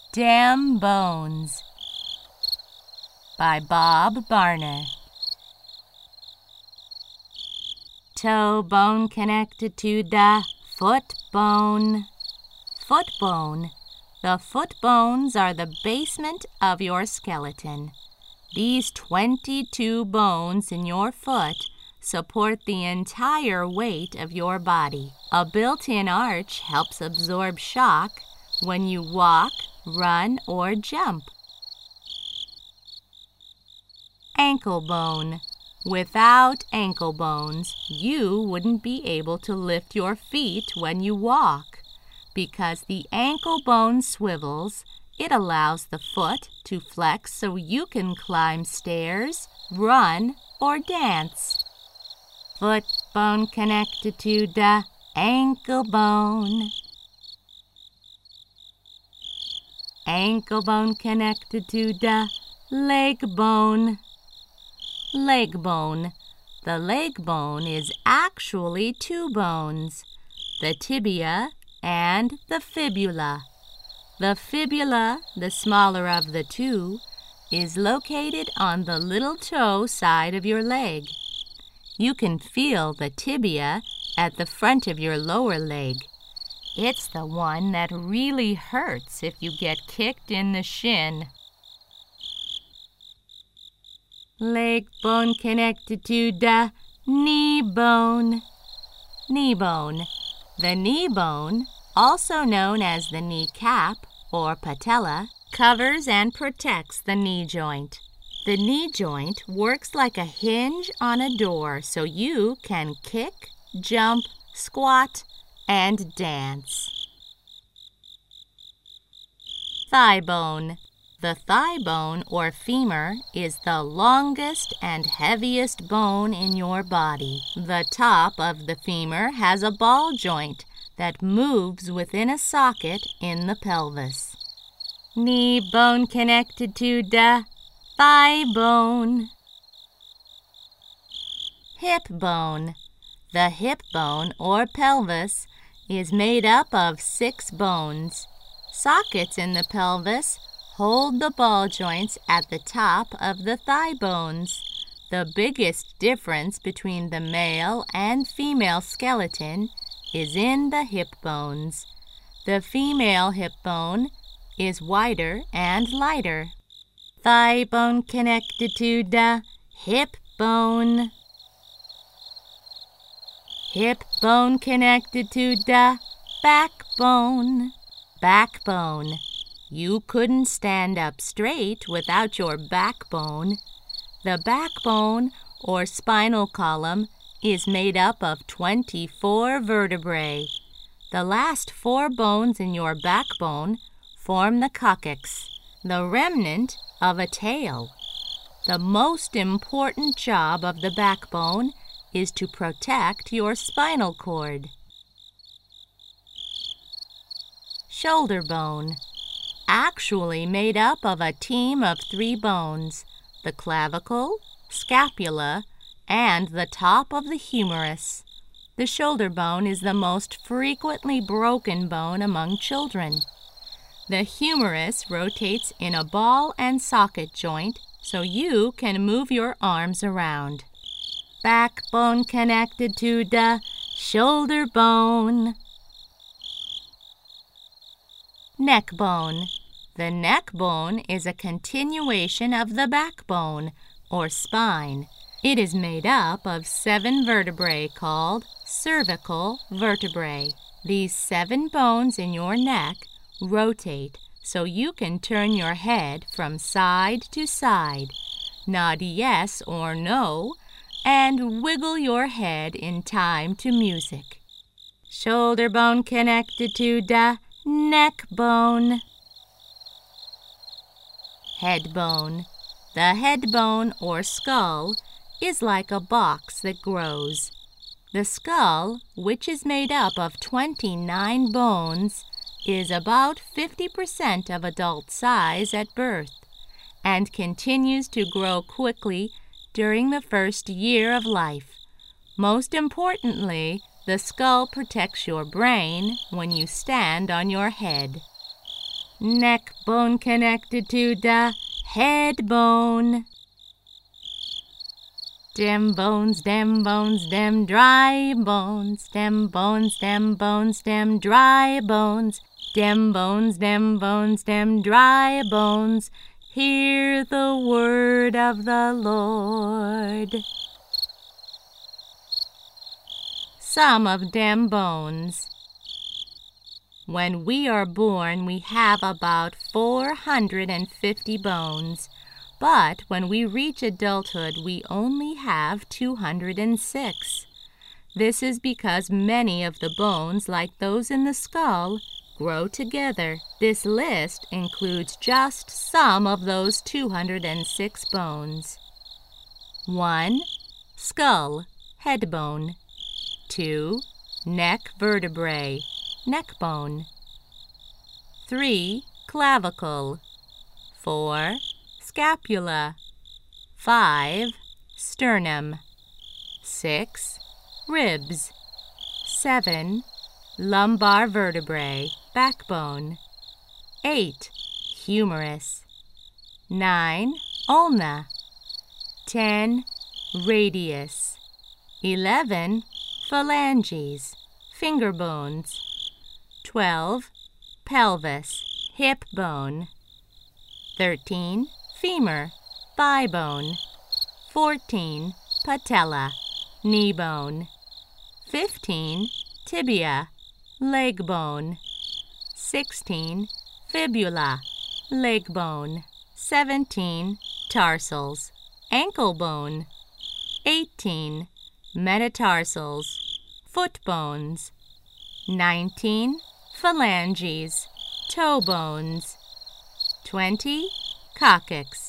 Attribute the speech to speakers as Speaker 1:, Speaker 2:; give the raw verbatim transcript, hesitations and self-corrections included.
Speaker 1: Damn Bones by Bob Barner. Toe bone connected to the foot bone. Foot bone. The foot bones are the basement of your skeleton. These twenty-two bones in your foot support the entire weight of your body. A built-in arch helps absorb shock when you walk, run, or jump. Ankle bone. Without ankle bones, you wouldn't be able to lift your feet when you walk. Because the ankle bone swivels, it allows the foot to flex so you can climb stairs, run, or dance. Foot bone connected to the ankle bone. Ankle bone connected to the leg bone. Leg bone. The leg bone is actually two bones, the tibia and the fibula. The fibula, the smaller of the two, is located on the little toe side of your leg. You can feel the tibia at the front of your lower leg. It's the one that really hurts if you get kicked in the shin. Leg bone connected to the knee bone. Knee bone. The knee bone, also known as the kneecap or patella, covers and protects the knee joint. The knee joint works like a hinge on a door so you can kick, jump, squat, and dance. Thigh bone. The thigh bone or femur is the longest and heaviest bone in your body. The top of the femur has a ball joint that moves within a socket in the pelvis. Knee bone connected to the thigh bone. Hip bone. The hip bone or pelvis is made up of six bones. Sockets in the pelvis hold the ball joints at the top of the thigh bones. The biggest difference between the male and female skeleton is in the hip bones. The female hip bone is wider and lighter. Thigh bone connected to the hip bone. Hip bone connected to the backbone. Backbone. You couldn't stand up straight without your backbone. The backbone or spinal column is made up of twenty-four vertebrae. The last four bones in your backbone form the coccyx, the remnant of a tail. The most important job of the backbone is to protect your spinal cord. Shoulder bone. Actually made up of a team of three bones, the clavicle, scapula, and the top of the humerus. The shoulder bone is the most frequently broken bone among children. The humerus rotates in a ball and socket joint so you can move your arms around. Backbone connected to the shoulder bone. Neck bone. The neck bone is a continuation of the backbone, or spine. It is made up of seven vertebrae called cervical vertebrae. These seven bones in your neck rotate so you can turn your head from side to side, nod yes or no, and wiggle your head in time to music. Shoulder bone connected to the neck bone. Head bone. The head bone or skull is like a box that grows. The skull, which is made up of twenty-nine bones, is about fifty percent of adult size at birth and continues to grow quickly during the first year of life. Most importantly, the skull protects your brain when you stand on your head. neck bone connected to the head bone. Dem bones, dem bones, dem dry bones, dem bones, dem bones, dem dry bones, dem bones, dem bones, dem dry bones. Hear the word of the Lord. Some of dem bones. When we are born, we have about four hundred fifty bones, but when we reach adulthood, we only have two hundred six. This is because many of the bones, like those in the skull, grow together. This list includes just some of those two hundred six bones. one. Skull, head bone. two. Neck vertebrae, neck bone. three. Clavicle. four. Scapula. five. Sternum. six. Ribs. seven. Lumbar vertebrae, backbone. eight. Humerus. nine. Ulna. ten. Radius. eleven. Phalanges, finger bones. twelve. Pelvis, hip bone. thirteen. Femur, thigh bone. fourteen. Patella, knee bone. fifteen. Tibia, leg bone. sixteen. Fibula, leg bone. seventeen. Tarsals, ankle bone. eighteen. Metatarsals, foot bones. nineteen. Phalanges, toe bones. twenty. Coccyx,